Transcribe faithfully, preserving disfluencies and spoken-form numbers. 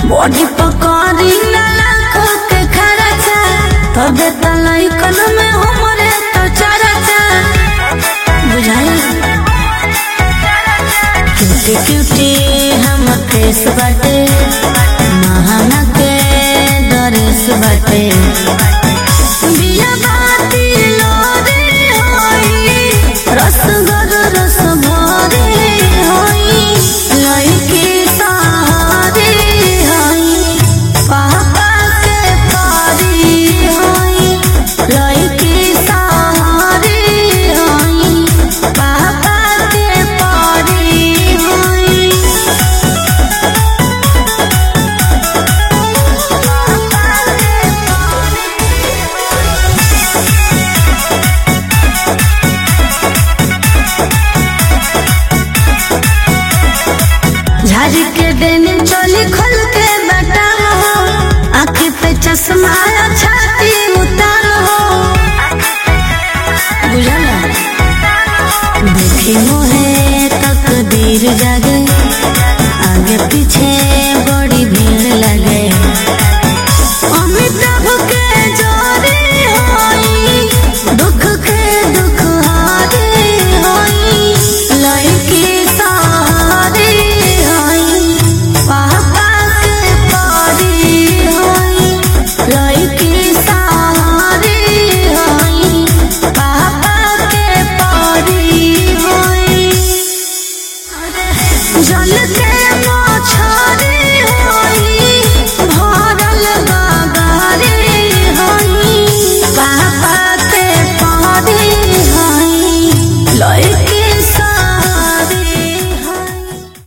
body पकड़ी ना लाखों के खर्चा तबे तलाई कन में हमरे तो चर्चा बुझाई क्यूटी क्यूटी हम फेस बाटे महाना के दरेस बाटे बिया बाती लोरे होई रसगर रस भरे होई लइकी सहारे होई पापा के पारी होई लइकी सहारे होई पापा के पारी होई झाड़ी के डेनिम चोली खोल के बटालो आँख पे चश्मा छाती उतारो बुझला देखी मोहे तकदीर जागे आगे पीछे बड़ी भीड़ लगे अमिताभ के जोड़ी होई दुख के दुख हारे होई लइकी सहारे होई पापा के पारी होई लइकी सहारे होई पापा के पारी होई जल के मछरी होई भरल बाबारे होई पापा